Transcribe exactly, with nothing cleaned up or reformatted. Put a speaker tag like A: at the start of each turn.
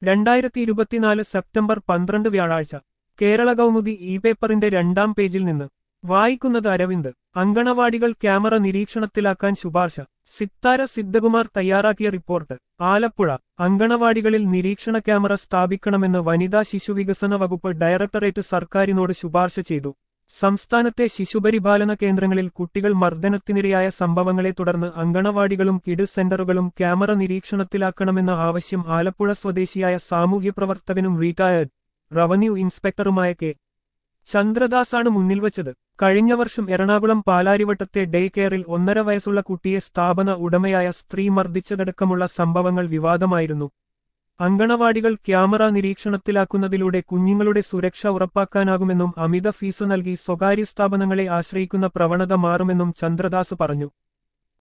A: രണ്ടായിരത്തി ഇരുപത്തിനാല് സെപ്റ്റംബർ പന്ത്രണ്ട് വ്യാഴാഴ്ച കേരള കൗമുദി ഇ പേപ്പറിന്റെ രണ്ടാം പേജിൽ നിന്ന് വായിക്കുന്നത് അരവിന്ദ്. അങ്കണവാടികൾ ക്യാമറ നിരീക്ഷണത്തിലാക്കാൻ ശുപാർശ. സിത്താര സിദ്ധകുമാർ തയ്യാറാക്കിയ റിപ്പോർട്ട്. ആലപ്പുഴ. അങ്കണവാടികളിൽ നിരീക്ഷണ ക്യാമറ സ്ഥാപിക്കണമെന്ന് വനിതാ ശിശുവികസന വകുപ്പ് ഡയറക്ടറേറ്റ് സർക്കാരിനോട് ശുപാർശ ചെയ്തു. സംസ്ഥാനത്തെ ശിശുപരിപാലന കേന്ദ്രങ്ങളിൽ കുട്ടികൾ മർദ്ദനത്തിനിരയായ സംഭവങ്ങളെ തുടർന്ന് അങ്കണവാടികളും കിഡ് സെന്ററുകളും ക്യാമറ നിരീക്ഷണത്തിലാക്കണമെന്ന ആവശ്യം ആലപ്പുഴ സ്വദേശിയായ സാമൂഹ്യപ്രവർത്തകനും റീറ്റയർഡ് റവന്യൂ ഇൻസ്പെക്ടറുമായ കെ ചന്ദ്രദാസാണ് മുന്നിൽ വച്ചത്. കഴിഞ്ഞ വർഷം എറണാകുളം പാലാരിവട്ടത്തെ ഡേ കെയറിൽ ഒന്നര വയസ്സുള്ള കുട്ടിയെ സ്ഥാപന ഉടമയായ സ്ത്രീ മർദ്ദിച്ചതടക്കമുള്ള സംഭവങ്ങൾ വിവാദമായിരുന്നു. അങ്കണവാടികൾ ക്യാമറ നിരീക്ഷണത്തിലാക്കുന്നതിലൂടെ കുഞ്ഞുങ്ങളുടെ സുരക്ഷ ഉറപ്പാക്കാനാകുമെന്നും അമിത ഫീസ് നൽകി സ്വകാര്യ സ്ഥാപനങ്ങളെ ആശ്രയിക്കുന്ന പ്രവണത മാറുമെന്നും ചന്ദ്രദാസ് പറഞ്ഞു.